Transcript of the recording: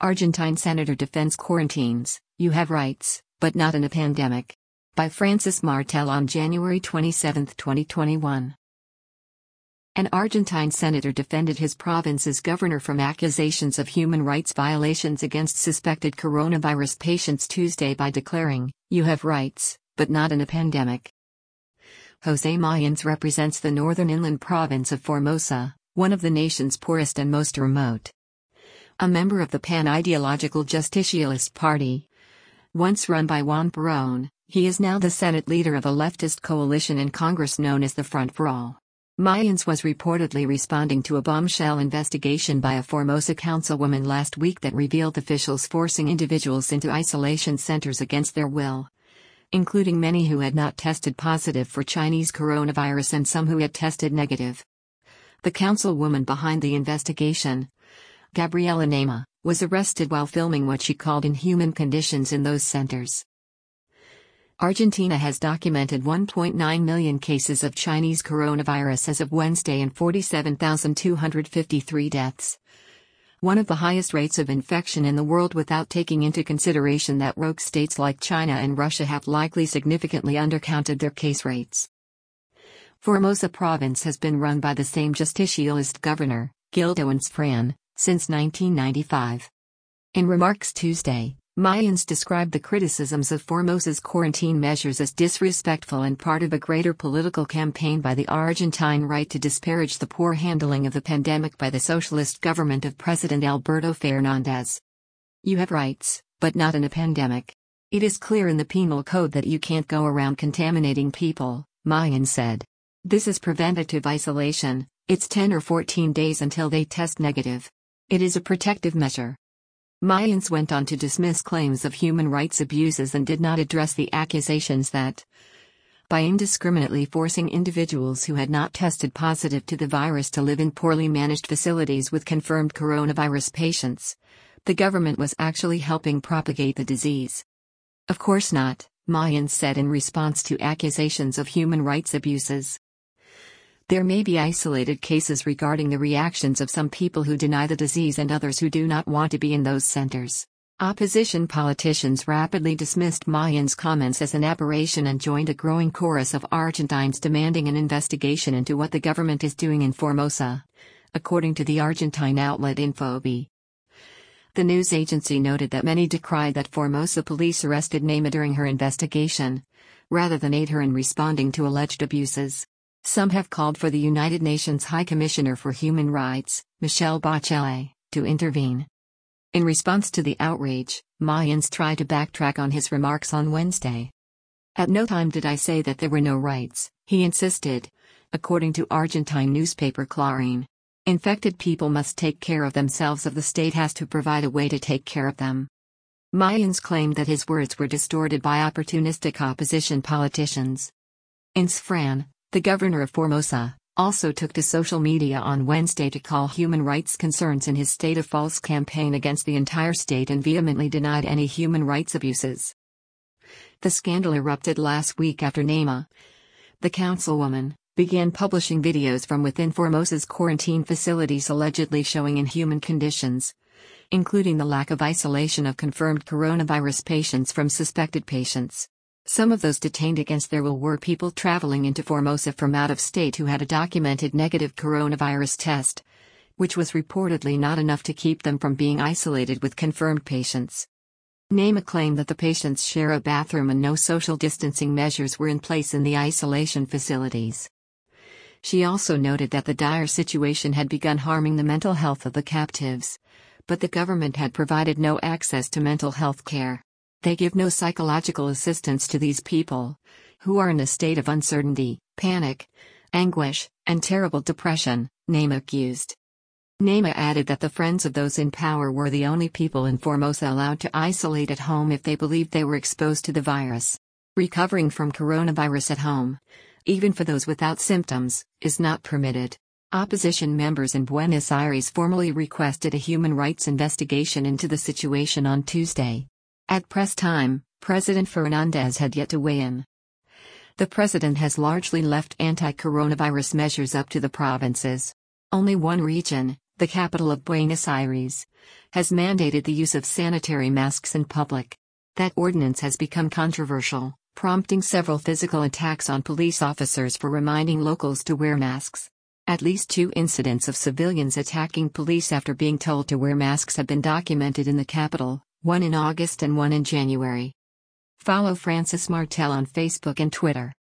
Argentine senator defends quarantines, "You have rights, but not in a pandemic." By Francis Martel on January 27, 2021. An Argentine senator defended his province's governor from accusations of human rights violations against suspected coronavirus patients Tuesday by declaring, "You have rights, but not in a pandemic." José Mayans represents the northern inland province of Formosa, one of the nation's poorest and most remote. A member of the pan-ideological Justicialist Party. Once run by Juan Perón, he is now the Senate leader of a leftist coalition in Congress known as the Front for All. Mayans was reportedly responding to a bombshell investigation by a Formosa councilwoman last week that revealed officials forcing individuals into isolation centers against their will, including many who had not tested positive for Chinese coronavirus and some who had tested negative. The councilwoman behind the investigation, Gabriela Nema, was arrested while filming what she called inhuman conditions in those centers. Argentina has documented 1.9 million cases of Chinese coronavirus as of Wednesday and 47,253 deaths. One of the highest rates of infection in the world without taking into consideration that rogue states like China and Russia have likely significantly undercounted their case rates. Formosa province has been run by the same justicialist governor, Gildo Insfran, since 1995. In remarks Tuesday, Mayans described the criticisms of Formosa's quarantine measures as disrespectful and part of a greater political campaign by the Argentine right to disparage the poor handling of the pandemic by the socialist government of President Alberto Fernandez. "You have rights, but not in a pandemic. It is clear in the penal code that you can't go around contaminating people," Mayans said. "This is preventative isolation, it's 10 or 14 days until they test negative. It is a protective measure." Mayans went on to dismiss claims of human rights abuses and did not address the accusations that, by indiscriminately forcing individuals who had not tested positive to the virus to live in poorly managed facilities with confirmed coronavirus patients, the government was actually helping propagate the disease. "Of course not," Mayans said in response to accusations of human rights abuses. "There may be isolated cases regarding the reactions of some people who deny the disease and others who do not want to be in those centers." Opposition politicians rapidly dismissed Mayans' comments as an aberration and joined a growing chorus of Argentines demanding an investigation into what the government is doing in Formosa, according to the Argentine outlet Infobae. The news agency noted that many decried that Formosa police arrested Nema during her investigation, rather than aid her in responding to alleged abuses. Some have called for the United Nations High Commissioner for Human Rights, Michelle Bachelet, to intervene. In response to the outrage, Mayans tried to backtrack on his remarks on Wednesday. "At no time did I say that there were no rights," he insisted, according to Argentine newspaper Clarín. "Infected people must take care of themselves if the state has to provide a way to take care of them." Mayans claimed that his words were distorted by opportunistic opposition politicians. Insfran, the governor of Formosa, also took to social media on Wednesday to call human rights concerns in his state a false campaign against the entire state and vehemently denied any human rights abuses. The scandal erupted last week after Nema, the councilwoman, began publishing videos from within Formosa's quarantine facilities allegedly showing inhuman conditions, including the lack of isolation of confirmed coronavirus patients from suspected patients. Some of those detained against their will were people traveling into Formosa from out of state who had a documented negative coronavirus test, which was reportedly not enough to keep them from being isolated with confirmed patients. Nema claimed that the patients share a bathroom and no social distancing measures were in place in the isolation facilities. She also noted that the dire situation had begun harming the mental health of the captives, but the government had provided no access to mental health care. "They give no psychological assistance to these people, who are in a state of uncertainty, panic, anguish, and terrible depression," Nema accused. Nema added that the friends of those in power were the only people in Formosa allowed to isolate at home if they believed they were exposed to the virus. Recovering from coronavirus at home, even for those without symptoms, is not permitted. Opposition members in Buenos Aires formally requested a human rights investigation into the situation on Tuesday. At press time, President Fernandez had yet to weigh in. The president has largely left anti-coronavirus measures up to the provinces. Only one region, the capital of Buenos Aires, has mandated the use of sanitary masks in public. That ordinance has become controversial, prompting several physical attacks on police officers for reminding locals to wear masks. At least 2 incidents of civilians attacking police after being told to wear masks have been documented in the capital, one in August and one in January. Follow Francis Martel on Facebook and Twitter.